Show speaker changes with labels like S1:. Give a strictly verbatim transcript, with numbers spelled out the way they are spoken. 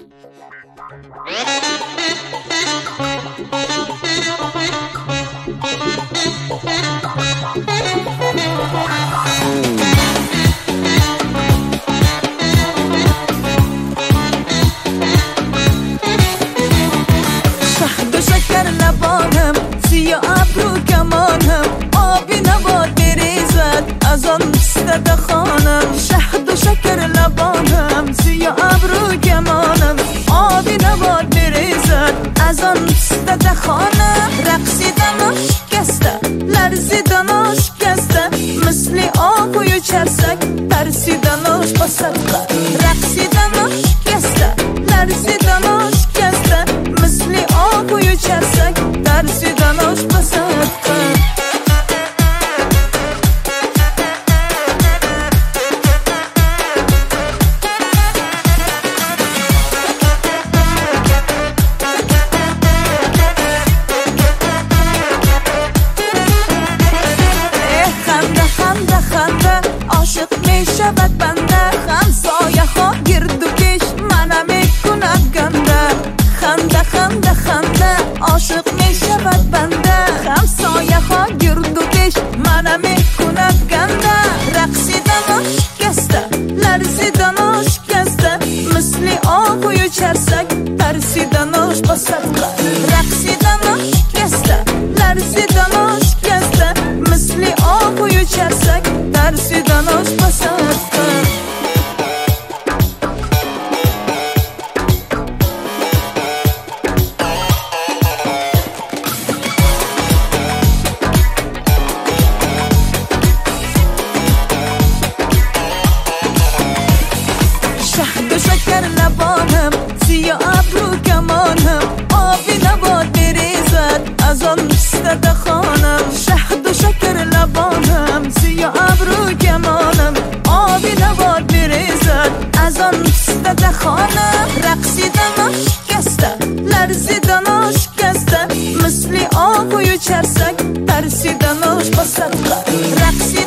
S1: شهد و شکر لبانم، سیاه ابرو کمانم، آبی نباد بریزد از آن پسته خانم. شهد و شکر لبانم، سیاه ابرو کمانم، آبی نباد بریزد از آن پسته خانم. رقصیدن شکسته، لرزیدن شکسته، مثل آهوی چرسک ترسیدنش با صدقه. رقصیدن شکسته، لرزیدن شکسته، مثل آهوی چرسک ترسیدنش با صدقه. عاشق می شود بنده، همسایه ها گرد و پیش منم می کند گنده. خنده خنده خنده عاشق می شود بنده، همسایه ها گرد و پیش منم می کند گنده. رقصیدن شکسته، لرزیدن شکسته، مثل آهوی چرسک ترسیدنش با صدقه. رقصیدن شکسته، لرزیدن شکسته، مثل آهوی چرسک ترسیدنش با صدقه. شهد و شکر لبانم، سیاه ابرو کمانم، آبی نباد بریزد از آن پسته خانم. شهد و شکر لبانم، سیاه ابرو کمانم، آبی نباد بریزد از آن پسته خانم. رقصیدن شکسته، لرزیدن شکسته، مثل آهوی چرسک ترسیدنش با صدقه. رقصیدن